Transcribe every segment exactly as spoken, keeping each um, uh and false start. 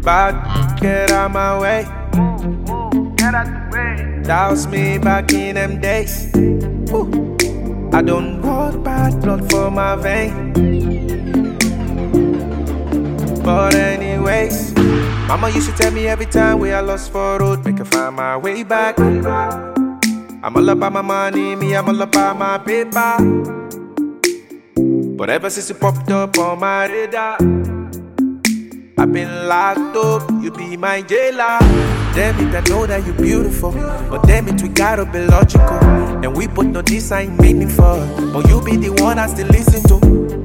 Bad, get out my way. Get out the way. Douse me back in them days. Ooh. I don't want bad blood for my vein. But anyways, mama used to tell me every time we are lost for road, make her find my way back. I'm all about my money, me, I'm all about my paper. But ever since you popped up on my radar, I've been locked up, you be my jailer. Damn it, I know that you're beautiful, but damn it, we gotta be logical. And we both know this ain't meaningful, but you be the one I still listen to.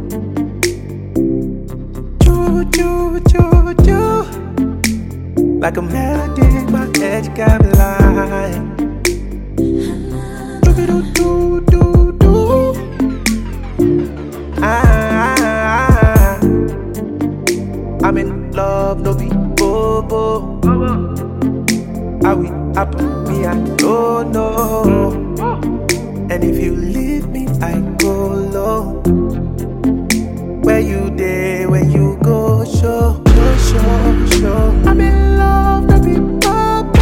Choo, choo, choo, choo. Like a melody in my head, you got me lying. Do, do, do, do. Ah, I'm in love, no be bobo. How we happen, me, I don't know. And if you leave me, I go low. Where you there, where you go, show, show, show, show. I'm in love, no be bobo.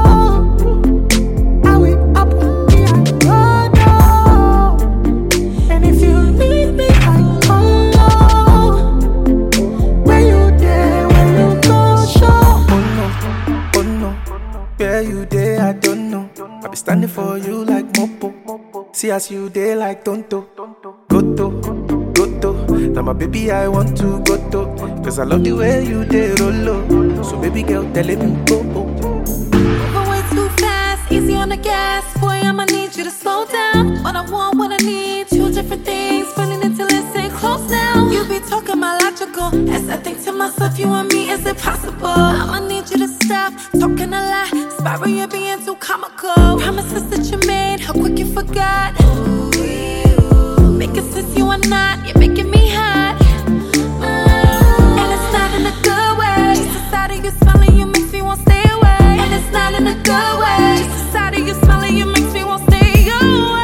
How we happen, me, I don't know. And if you leave me, I go low. Where you there, where you go, show. Oh no, oh no. Where you there, I don't know. I be standing for you like Mopo. See as you there like Tonto. Goto, Goto. Now my baby, I want to go to. Cause I love the way you there, Rolo. So baby girl, tell me go. Moving way too fast, easy on the gas. Boy, I'ma need you to slow down. What I want, what I need, two different things. Feeling it till it's stay close now. You be talking my logical. As I think to myself, you and me, is it possible? I'ma need you to stop talking a lot. Spiral, you're being too comical. Promises that you made, how quick you forgot. Ooh, you making sense, you are not. You're making me hot. Mm, and it's not in a good way. Just the sight of you smiling, you makes me want to stay away. And it's not in a good way. Just the sight of you smiling, you makes me want to stay away.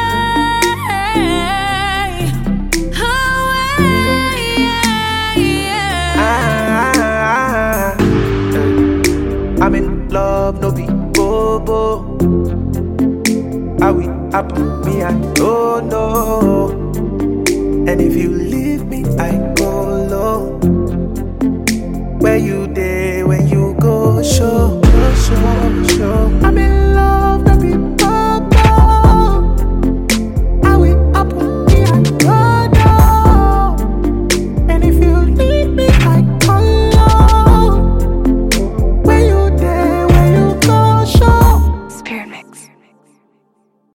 I'm in love, no be bobo. How we happen, me, I don't know. And if you leave me, I go low. Where you